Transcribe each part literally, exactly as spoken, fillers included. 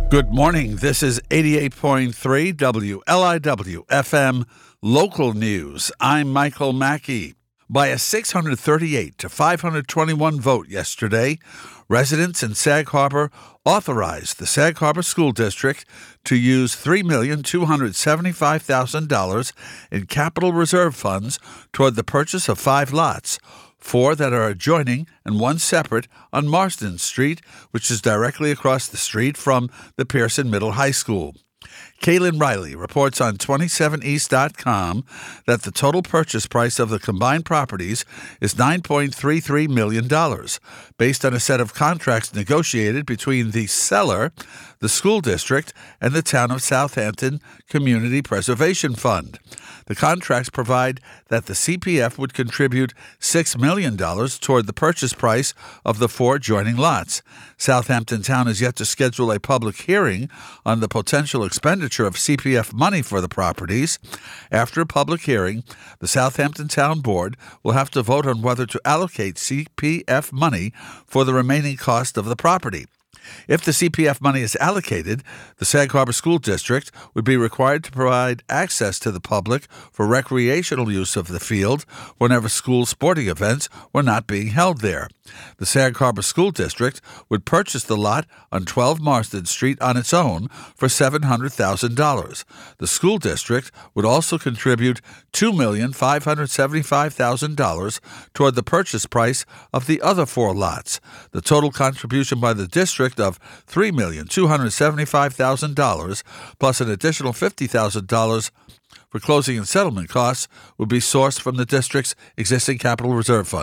Good morning. This is eighty-eight point three W L I W F M Local News. I'm Michael Mackey. By a six hundred thirty-eight to five hundred twenty-one vote yesterday, residents in Sag Harbor authorized the Sag Harbor School District to use three million two hundred seventy-five thousand dollars in capital reserve funds toward the purchase of five lots, four that are adjoining and one separate on Marsden Street, which is directly across the street from the Pearson Middle High School. Kaylin Riley reports on twenty-seven east dot com that the total purchase price of the combined properties is nine point three three million dollars, based on a set of contracts negotiated between the seller, the school district, and the Town of Southampton Community Preservation Fund. The contracts provide that the C P F would contribute six million dollars toward the purchase price of the four adjoining lots. Southampton Town is yet to schedule a public hearing on the potential expenditure of C P F money for the properties. After a public hearing, the Southampton Town Board will have to vote on whether to allocate C P F money for the remaining cost of the property. If the C P F money is allocated, the Sag Harbor School District would be required to provide access to the public for recreational use of the field whenever school sporting events were not being held there. The Sag Harbor School District would purchase the lot on twelve Marsden Street on its own for seven hundred thousand dollars. The school district would also contribute two million five hundred seventy-five thousand dollars toward the purchase price of the other four lots. The total contribution by the district of three million two hundred seventy-five thousand dollars plus an additional fifty thousand dollars for closing and settlement costs would be sourced from the district's existing capital reserve fund.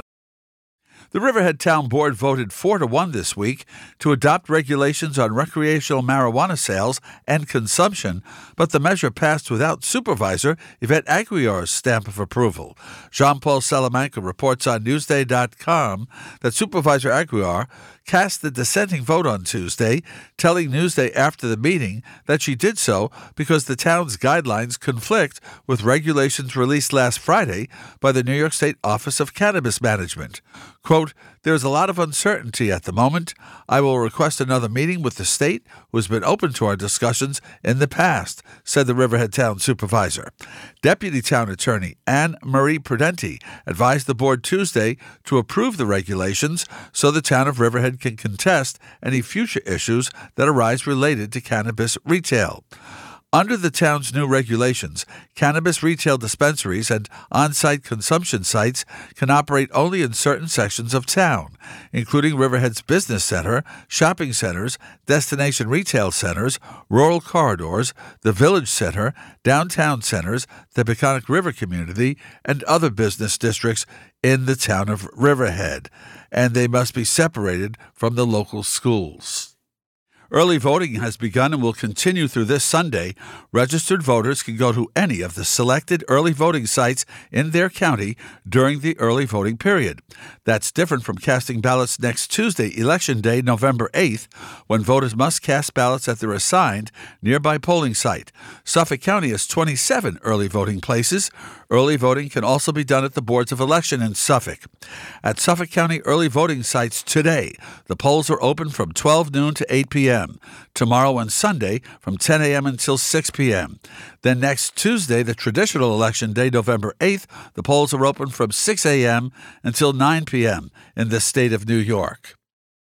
The Riverhead Town Board voted four to one this week to adopt regulations on recreational marijuana sales and consumption, but the measure passed without Supervisor Yvette Aguiar's stamp of approval. Jean-Paul Salamanca reports on Newsday dot com that Supervisor Aguiar cast the dissenting vote on Tuesday, telling Newsday after the meeting that she did so because the town's guidelines conflict with regulations released last Friday by the New York State Office of Cannabis Management. Quote, "There's a lot of uncertainty at the moment. I will request another meeting with the state, who has been open to our discussions in the past," said the Riverhead Town Supervisor. Deputy Town Attorney Anne Marie Prudenti advised the board Tuesday to approve the regulations so the town of Riverhead can contest any future issues that arise related to cannabis retail. Under the town's new regulations, cannabis retail dispensaries and on-site consumption sites can operate only in certain sections of town, including Riverhead's business center, shopping centers, destination retail centers, rural corridors, the village center, downtown centers, the Peconic River community, and other business districts in the town of Riverhead, and they must be separated from the local schools. Early voting has begun and will continue through this Sunday. Registered voters can go to any of the selected early voting sites in their county during the early voting period. That's different from casting ballots next Tuesday, Election Day, November eighth, when voters must cast ballots at their assigned nearby polling site. Suffolk County has twenty-seven early voting places. Early voting can also be done at the boards of election in Suffolk. At Suffolk County early voting sites today, the polls are open from twelve noon to eight p.m. Tomorrow and Sunday from ten a.m. until six p.m. Then next Tuesday, the traditional election day, November eighth, the polls are open from six a.m. until nine p.m. in the state of New York.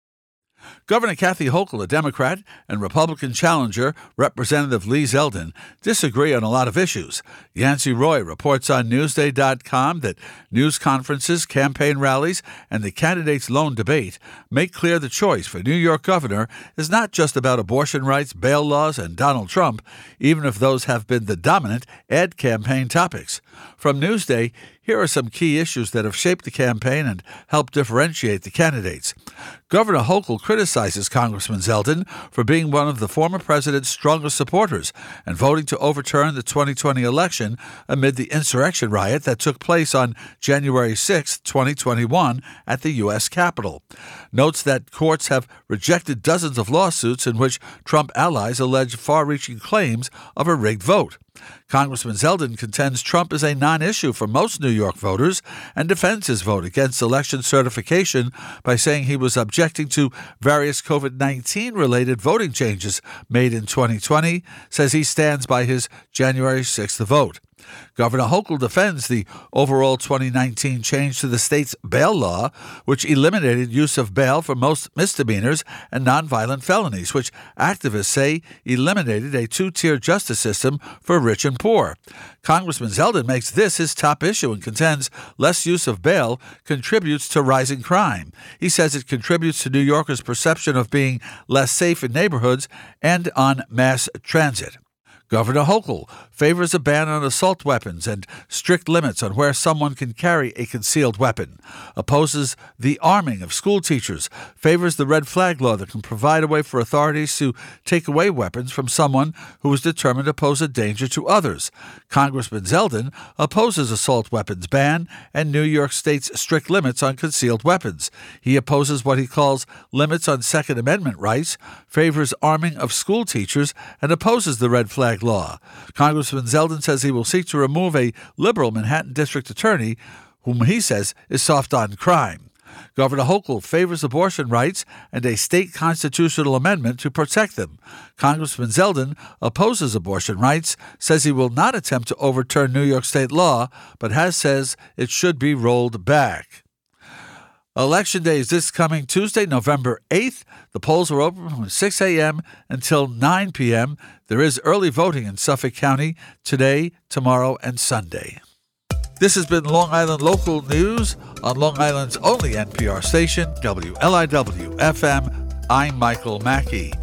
Governor Kathy Hochul, a Democrat, and Republican challenger Representative Lee Zeldin disagree on a lot of issues. Yancey Roy reports on Newsday dot com that news conferences, campaign rallies, and the candidates' lone debate make clear the choice for New York governor is not just about abortion rights, bail laws, and Donald Trump, even if those have been the dominant ad campaign topics. From Newsday, here are some key issues that have shaped the campaign and helped differentiate the candidates. Governor Hochul criticizes Congressman Zeldin for being one of the former president's strongest supporters and voting to overturn the twenty twenty election amid the insurrection riot that took place on January sixth, twenty twenty-one at the U S Capitol. Notes that courts have rejected dozens of lawsuits in which Trump allies allege far-reaching claims of a rigged vote. Congressman Zeldin contends Trump is a non-issue for most New York voters and defends his vote against election certification by saying he was objecting to various covid nineteen related voting changes made in twenty twenty, says he stands by his January sixth vote. Governor Hochul defends the overall twenty nineteen change to the state's bail law, which eliminated use of bail for most misdemeanors and nonviolent felonies, which activists say eliminated a two-tier justice system for rich and poor. Congressman Zeldin makes this his top issue and contends less use of bail contributes to rising crime. He says it contributes to New Yorkers' perception of being less safe in neighborhoods and on mass transit. Governor Hochul favors a ban on assault weapons and strict limits on where someone can carry a concealed weapon, opposes the arming of school teachers, favors the red flag law that can provide a way for authorities to take away weapons from someone who is determined to pose a danger to others. Congressman Zeldin opposes assault weapons ban and New York State's strict limits on concealed weapons. He opposes what he calls limits on Second Amendment rights, favors arming of school teachers, and opposes the red flag law. Congressman Zeldin says he will seek to remove a liberal Manhattan district attorney whom he says is soft on crime. Governor Hochul favors abortion rights and a state constitutional amendment to protect them. Congressman Zeldin opposes abortion rights, says he will not attempt to overturn New York state law, but has says it should be rolled back. Election Day is this coming Tuesday, November eighth. The polls are open from six a.m. until nine p.m. There is early voting in Suffolk County today, tomorrow, and Sunday. This has been Long Island Local News on Long Island's only N P R station, W L I W F M. I'm Michael Mackey.